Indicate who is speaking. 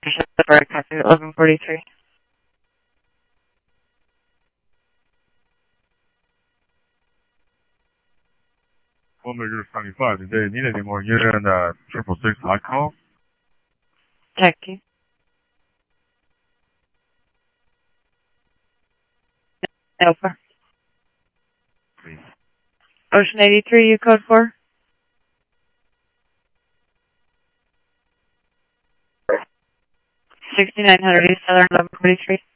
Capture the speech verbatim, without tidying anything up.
Speaker 1: eleven forty-three.
Speaker 2: Omega seventy-five, did they need any more unit in the triple six hot call?
Speaker 1: Thank you. Alpha.
Speaker 2: Please.
Speaker 1: Ocean eighty-three, you code four? sixty-nine hundred East Southern eleven forty-three.